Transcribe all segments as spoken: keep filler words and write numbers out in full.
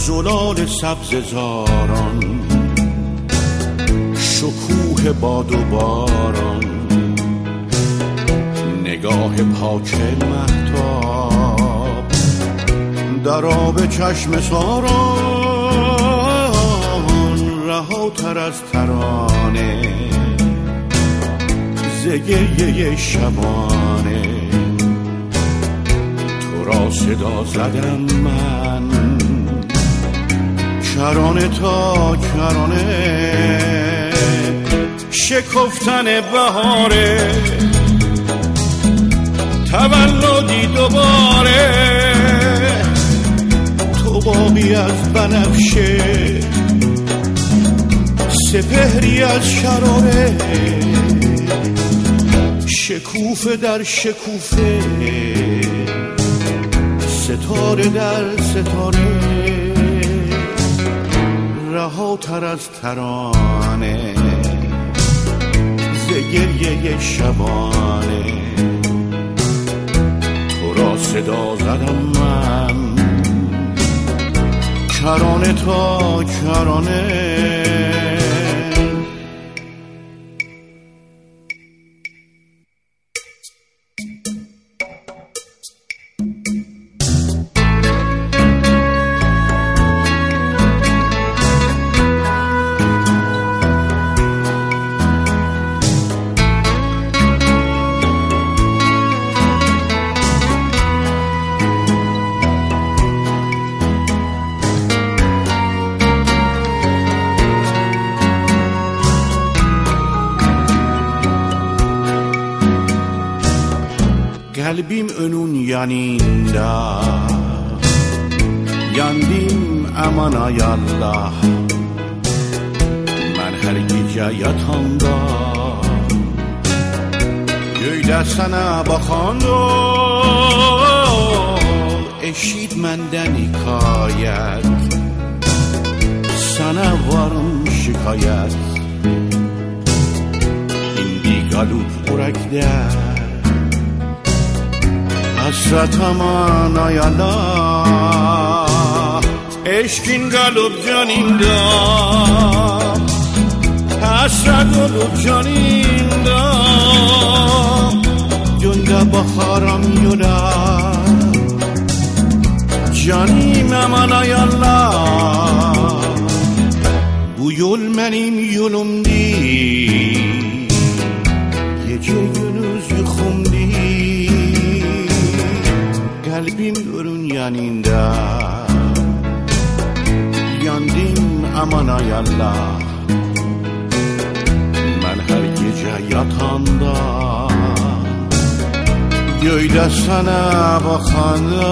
زلال سبز زاران، شکوه باد و باران، نگاه پاک مهتاب در آب چشم ساران، رهاتر از ترانه ز گریه شبانه، تو را صدا زدم من کرانه تا کرانه، شکفتن بهاره تولدی دوباره، تو باقی از بنفشه سپهری از شراره، شکوفه در شکوفه ستاره در ستاره، رهاتر از ترانه ز گریه شبانه، تو را صدا زدم من کرانه تا کرانه. Kalbim önün yanında, yandım aman ay Allah, ben her gece yatağımda göğde sana bakanda, eşitmenden hikayet, sana varım şikayet, indi galup urakda hasret aman ay Allah, eşkin galup canında, hasret olup canında, gönde bakarım yola, canim aman ay Allah, bu yol benim yolum değil, gece gündüz yukum değil. Kalbim ölün yanında, yandım aman ay Allah, ben her gece yatağımda göğde sana bakanda,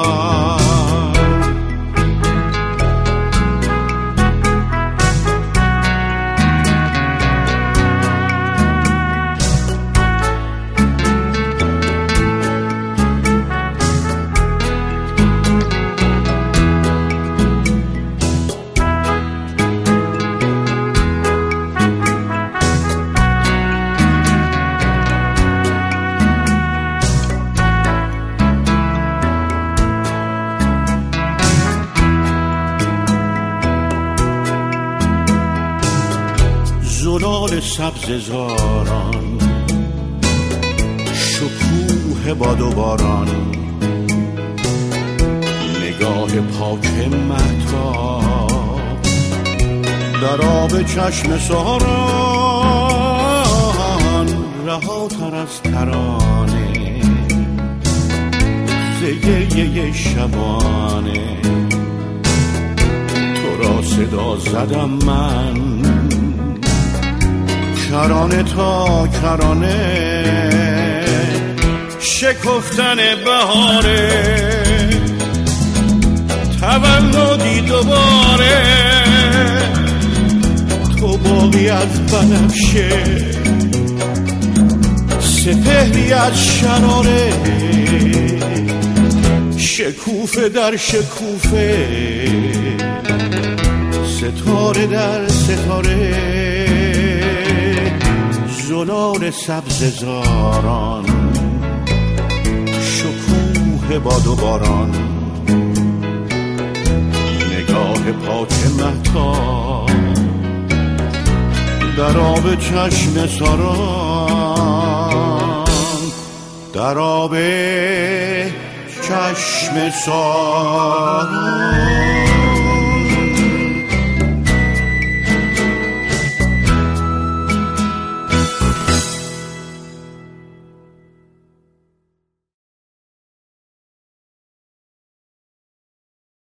زلال سبز زاران، شکوه باد و باران، نگاه پاک مهتاب در آب چشم ساران، رهاتر از ترانه ز گریه شبانه، تو را صدا زدم من کرانه تا کرانه، شکفتن بهاره تولدی دوباره، تو باقی از بنفشه سپهری از شراره، شکوفه در شکوفه ستاره در ستاره، زلال سبز زاران، شکوه باد و باران، نگاه مهتاب در آب چشم ساران، در آب چشم ساران.